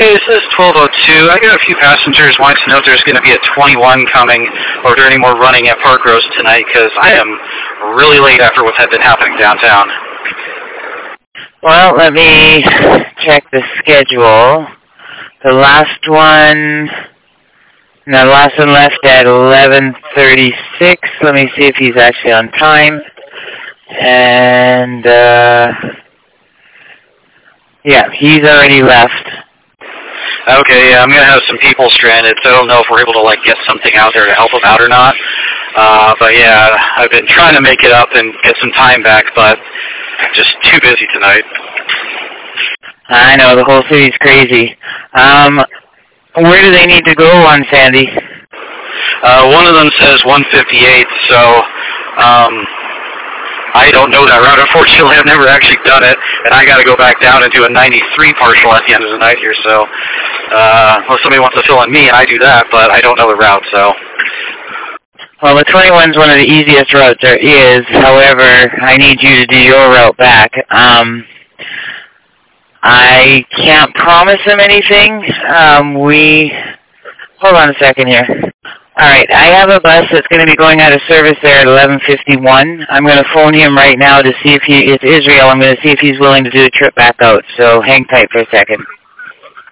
Hey, this is 1202. I got a few passengers wanting to know if there's going to be a 21 coming or if there any more running at Park Rose tonight, because I am really late after what had been happening downtown. Well, let me check the schedule. The last one left at 11:36. Let me see if he's actually on time. And, yeah, he's already left. Okay, yeah, I'm going to have some people stranded, so I don't know if we're able to, get something out there to help them out or not. But, yeah, I've been trying to make it up and get some time back, but just too busy tonight. I know, the whole city's crazy. Where do they need to go on Sandy? One of them says 158, so I don't know that route. Unfortunately, I've never actually done it, and I got to go back down and do a 93 partial at the end of the night here, so well, somebody wants to fill in me, and I do that, but I don't know the route, so. Well, the 21's one of the easiest routes there is. However, I need you to do your route back. I can't promise him anything. Hold on a second here. All right, I have a bus that's going to be going out of service there at 11:51. I'm going to phone him right now to see if it's Israel. I'm going to see if he's willing to do a trip back out. So hang tight for a second.